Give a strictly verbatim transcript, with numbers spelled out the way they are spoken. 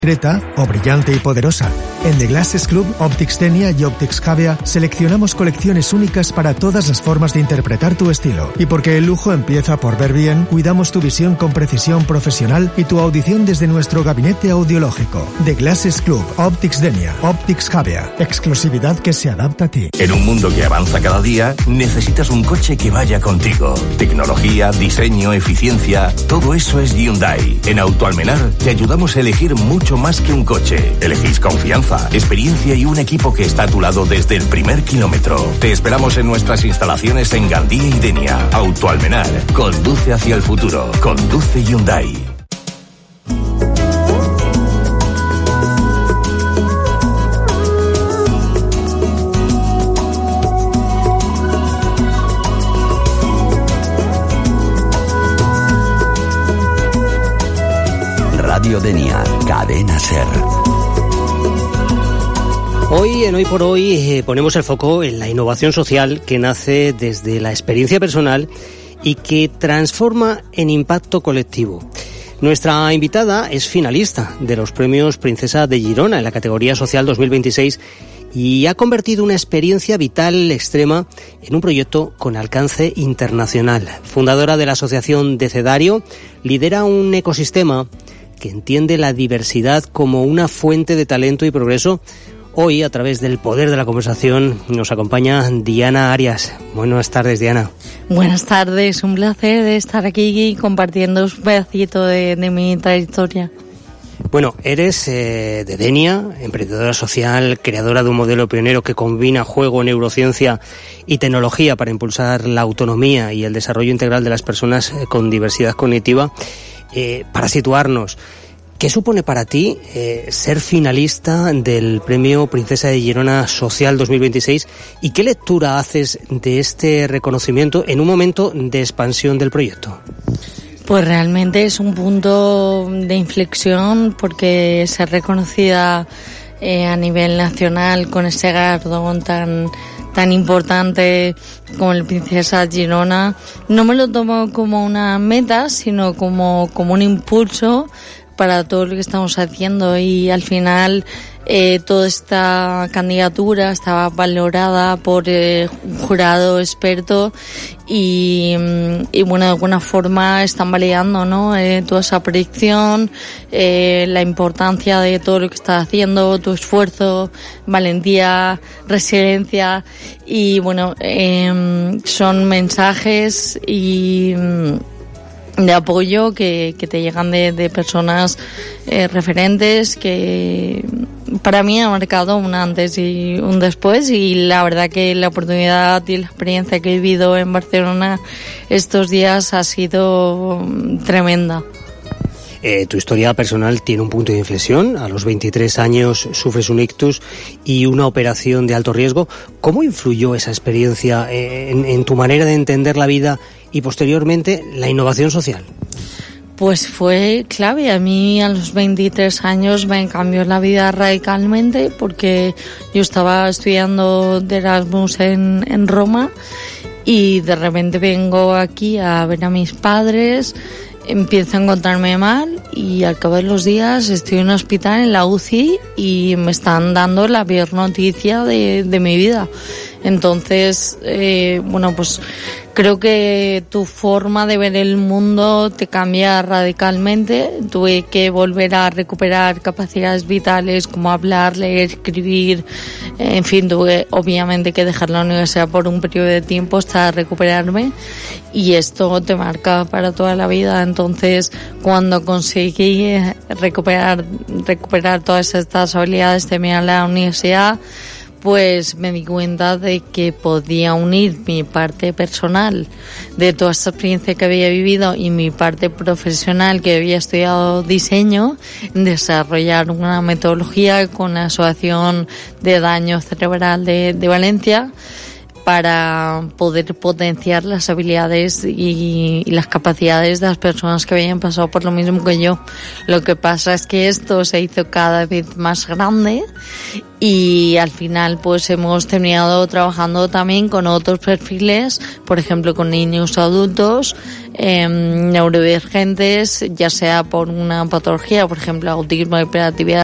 discreta o brillante y poderosa. En The Glasses Club, Optics Denia y Optics Cavea seleccionamos colecciones únicas para todas las formas de interpretar tu estilo. Y porque el lujo empieza por ver bien, cuidamos tu visión con precisión profesional y tu audición desde nuestro gabinete audiológico. The Glasses Club, Optics Denia, Optics Cavea. Exclusividad que se adapta a ti. En un mundo que avanza cada día, necesitas un coche que vaya contigo. Tecnología, diseño, eficiencia, todo eso es Hyundai. En Autoalmenar te ayudamos a elegir mucho más que un coche. Elegís confianza, experiencia y un equipo que está a tu lado desde el primer kilómetro. Te esperamos en nuestras instalaciones en Gandía y Denia. Autoalmenar, conduce hacia el futuro. Conduce Hyundai. Radio Denia, Cadena Ser. Hoy, en Hoy por Hoy, eh, ponemos el foco en la innovación social que nace desde la experiencia personal y que transforma en impacto colectivo. Nuestra invitada es finalista de los premios Princesa de Girona en la categoría social dos mil veintiséis y ha convertido una experiencia vital extrema en un proyecto con alcance internacional. Fundadora de la asociación Decedario, lidera un ecosistema que entiende la diversidad como una fuente de talento y progreso. Hoy, a través del poder de la conversación, nos acompaña Diana Arias. Buenas tardes, Diana. Buenas tardes, un placer estar aquí compartiendo un pedacito de, de mi trayectoria. Bueno, eres eh, de Denia, emprendedora social, creadora de un modelo pionero que combina juego, neurociencia y tecnología para impulsar la autonomía y el desarrollo integral de las personas con diversidad cognitiva. Eh, para situarnos, ¿qué supone para ti eh, ser finalista del Premio Princesa de Girona Social dos mil veintiséis y qué lectura haces de este reconocimiento en un momento de expansión del proyecto? Pues realmente es un punto de inflexión porque ser reconocida eh, a nivel nacional con ese galardón tan tan importante como el Princesa Girona, no me lo tomo como una meta, sino como, como un impulso para todo lo que estamos haciendo y al final eh, toda esta candidatura estaba valorada por eh, un jurado experto y, y bueno, de alguna forma están validando, ¿no? Eh, toda esa predicción, eh, la importancia de todo lo que estás haciendo, tu esfuerzo, valentía, resiliencia y bueno, eh, son mensajes y de apoyo que, que te llegan de, de personas eh, referentes que para mí han marcado un antes y un después y la verdad que la oportunidad y la experiencia que he vivido en Barcelona estos días ha sido tremenda. Eh, tu historia personal tiene un punto de inflexión. A los veintitrés años sufres un ictus y una operación de alto riesgo. ¿Cómo influyó esa experiencia en, en tu manera de entender la vida y posteriormente la innovación social? Pues fue clave. A mí a los veintitrés años me cambió la vida radicalmente porque yo estaba estudiando de Erasmus en, en Roma y de repente vengo aquí a ver a mis padres. Empiezo a encontrarme mal y al cabo de los días estoy en un hospital en la U C I y me están dando la peor noticia de, de mi vida. Entonces, eh, bueno, pues creo que tu forma de ver el mundo te cambia radicalmente. Tuve que volver a recuperar capacidades vitales como hablar, leer, escribir. En fin, tuve obviamente que dejar la universidad por un periodo de tiempo hasta recuperarme. Y esto te marca para toda la vida. Entonces, cuando conseguí recuperar, recuperar todas estas habilidades de mi a la universidad, pues me di cuenta de que podía unir mi parte personal de toda esta experiencia que había vivido y mi parte profesional que había estudiado diseño, desarrollar una metodología con la Asociación de Daño Cerebral de, de Valencia para poder potenciar las habilidades y, y las capacidades de las personas que habían pasado por lo mismo que yo. Lo que pasa es que esto se hizo cada vez más grande y al final pues hemos terminado trabajando también con otros perfiles, por ejemplo con niños o adultos eh, neurodivergentes, ya sea por una patología, por ejemplo autismo, hiperactividad